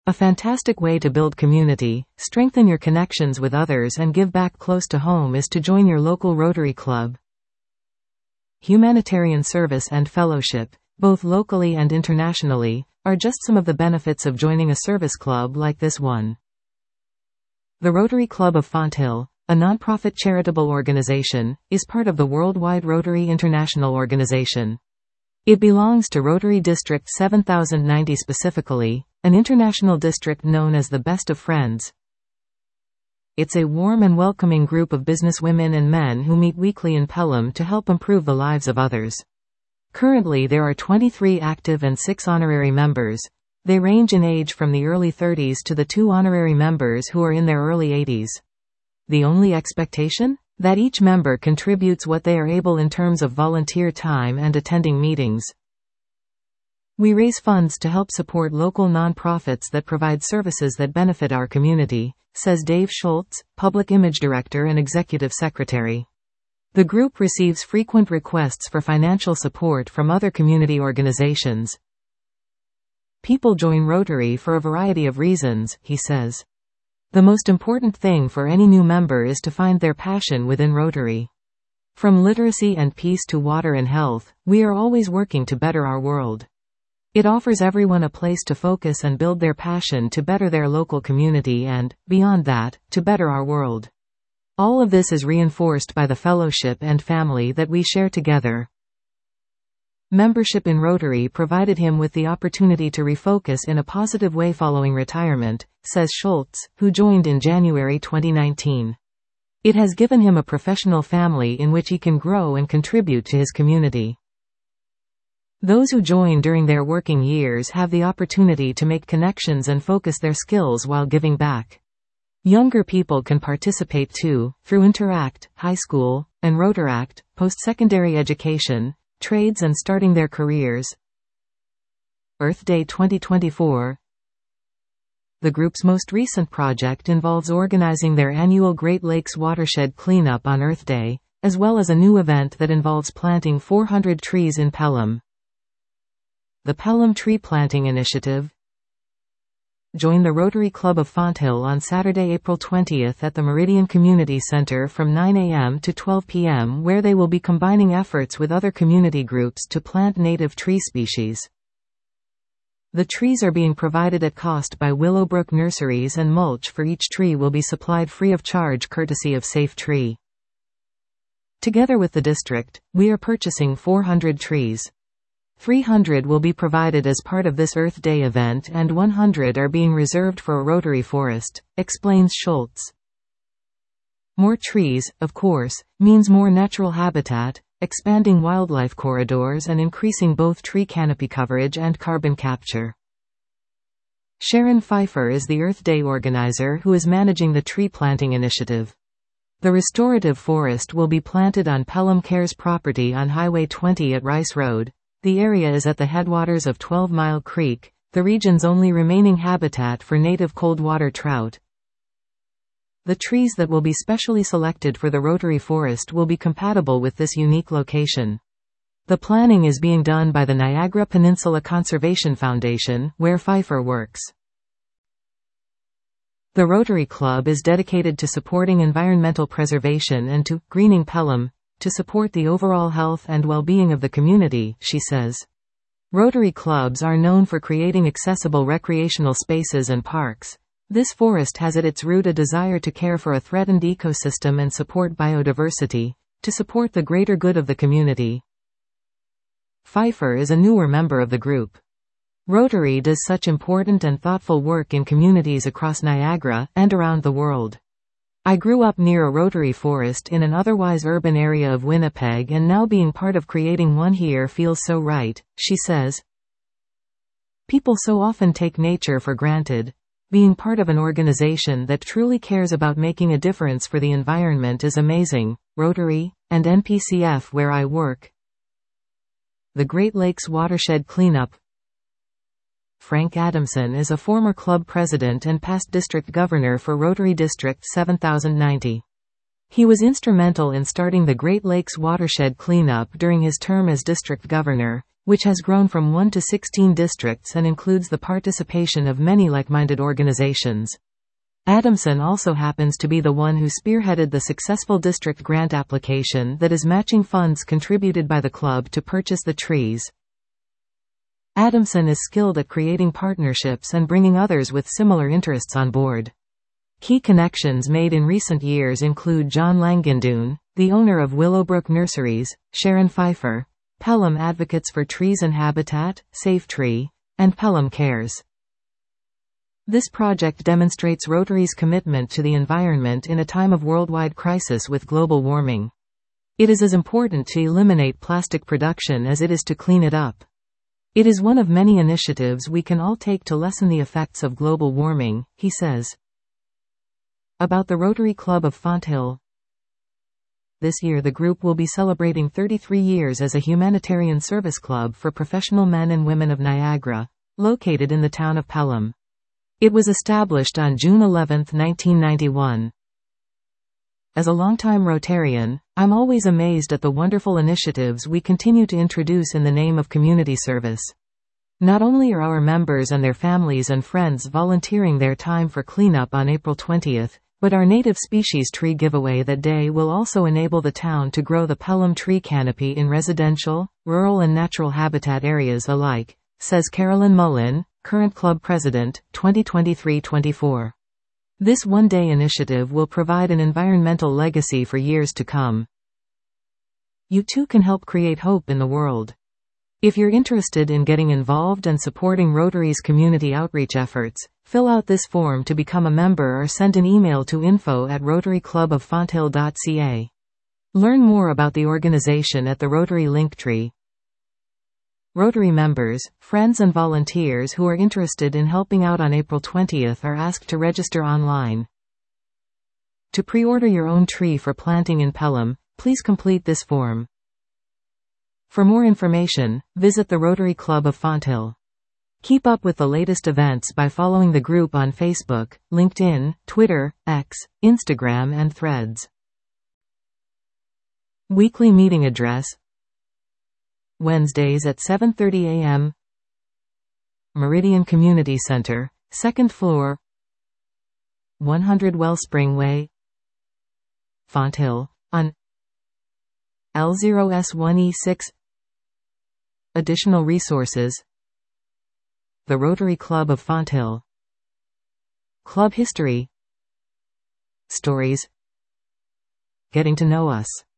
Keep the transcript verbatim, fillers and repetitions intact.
A fantastic way to build community, strengthen your connections with others and give back close to home is to join your local Rotary Club. Humanitarian service and fellowship, both locally and internationally, are just some of the benefits of joining a service club like this one. The Rotary Club of Fonthill, a non-profit charitable organization, is part of the Worldwide Rotary International Organization. It belongs to Rotary District seven thousand ninety specifically, an international district known as the Best of Friends. It's a warm and welcoming group of businesswomen and men who meet weekly in Pelham to help improve the lives of others. Currently there are twenty-three active and six honorary members. They range in age from the early thirties to the two honorary members who are in their early eighties. The only expectation? That each member contributes what they are able in terms of volunteer time and attending meetings. We raise funds to help support local nonprofits that provide services that benefit our community, says Dave Schultz, Public Image Director and Executive Secretary. The group receives frequent requests for financial support from other community organizations. People join Rotary for a variety of reasons, he says. The most important thing for any new member is to find their passion within Rotary. From literacy and peace to water and health, we are always working to better our world. It offers everyone a place to focus and build their passion to better their local community and, beyond that, to better our world. All of this is reinforced by the fellowship and family that we share together. Membership in Rotary provided him with the opportunity to refocus in a positive way following retirement, says Schultz, who joined in January twenty nineteen. It has given him a professional family in which he can grow and contribute to his community. Those who join during their working years have the opportunity to make connections and focus their skills while giving back. Younger people can participate too, through Interact, High School, and Rotaract, post-secondary education, trades and starting their careers. Earth Day twenty twenty-four. The group's most recent project involves organizing their annual Great Lakes Watershed Cleanup on Earth Day, as well as a new event that involves planting four hundred trees in Pelham. The Pelham Tree Planting Initiative. Join the Rotary Club of Fonthill on Saturday, April twentieth at the Meridian Community Center from nine a m to twelve p m where they will be combining efforts with other community groups to plant native tree species. The trees are being provided at cost by Willowbrook Nurseries and mulch for each tree will be supplied free of charge courtesy of Safe Tree. Together with the district, we are purchasing four hundred trees. three hundred will be provided as part of this Earth Day event and one hundred are being reserved for a Rotary forest, explains Schultz. More trees, of course, means more natural habitat, expanding wildlife corridors and increasing both tree canopy coverage and carbon capture. Sharon Pfeiffer is the Earth Day organizer who is managing the tree planting initiative. The restorative forest will be planted on Pelham Cares property on Highway twenty at Rice Road. The area is at the headwaters of twelve mile Creek, the region's only remaining habitat for native cold-water trout. The trees that will be specially selected for the Rotary Forest will be compatible with this unique location. The planning is being done by the Niagara Peninsula Conservation Foundation, where Pfeiffer works. The Rotary Club is dedicated to supporting environmental preservation and to greening Pelham, to support the overall health and well-being of the community, she says. Rotary clubs are known for creating accessible recreational spaces and parks. This forest has at its root a desire to care for a threatened ecosystem and support biodiversity, to support the greater good of the community. Pfeiffer is a newer member of the group. Rotary does such important and thoughtful work in communities across Niagara and around the world. I grew up near a Rotary forest in an otherwise urban area of Winnipeg and now being part of creating one here feels so right, she says. People so often take nature for granted. Being part of an organization that truly cares about making a difference for the environment is amazing. Rotary, and N P C F where I work. The Great Lakes Watershed Cleanup. Frank Adamson is a former club president and past district governor for Rotary District seven thousand ninety. He was instrumental in starting the Great Lakes Watershed Cleanup during his term as district governor. which has grown from one to sixteen districts and includes the participation of many like-minded organizations. Adamson also happens to be the one who spearheaded the successful district grant application that is matching funds contributed by the club to purchase the trees. Adamson is skilled at creating partnerships and bringing others with similar interests on board. Key connections made in recent years include John Langendoon, the owner of Willowbrook Nurseries, Sharon Pfeiffer, Pelham Advocates for Trees and Habitat, Safe Tree, and Pelham Cares. This project demonstrates Rotary's commitment to the environment in a time of worldwide crisis with global warming. It is as important to eliminate plastic production as it is to clean it up. It is one of many initiatives we can all take to lessen the effects of global warming, he says. About the Rotary Club of Fonthill. This year the group will be celebrating thirty-three years as a humanitarian service club for professional men and women of Niagara, located in the town of Pelham. It was established on June eleventh, nineteen ninety-one. As a longtime Rotarian, I'm always amazed at the wonderful initiatives we continue to introduce in the name of community service. Not only are our members and their families and friends volunteering their time for cleanup on April twentieth, but our native species tree giveaway that day will also enable the town to grow the Pelham tree canopy in residential, rural and natural habitat areas alike, says Carolyn Mullin, current club president, twenty twenty-three twenty-four. This one-day initiative will provide an environmental legacy for years to come. You too can help create hope in the world. If you're interested in getting involved and supporting Rotary's community outreach efforts, fill out this form to become a member or send an email to info at rotary club of fonthill dot c a. Learn more about the organization at the Rotary Linktree. Rotary members, friends and volunteers who are interested in helping out on April twentieth are asked to register online. To pre-order your own tree for planting in Pelham, please complete this form. For more information, visit the Rotary Club of Fonthill. Keep up with the latest events by following the group on Facebook, LinkedIn, Twitter, X, Instagram and Threads. Weekly meeting address. Wednesdays at seven thirty a m Meridian Community Center, second floor, one hundred Wellspring Way, Fonthill, on L zero S one E six. Additional resources. The Rotary Club of Fonthill. Club history. Stories. Getting to know us.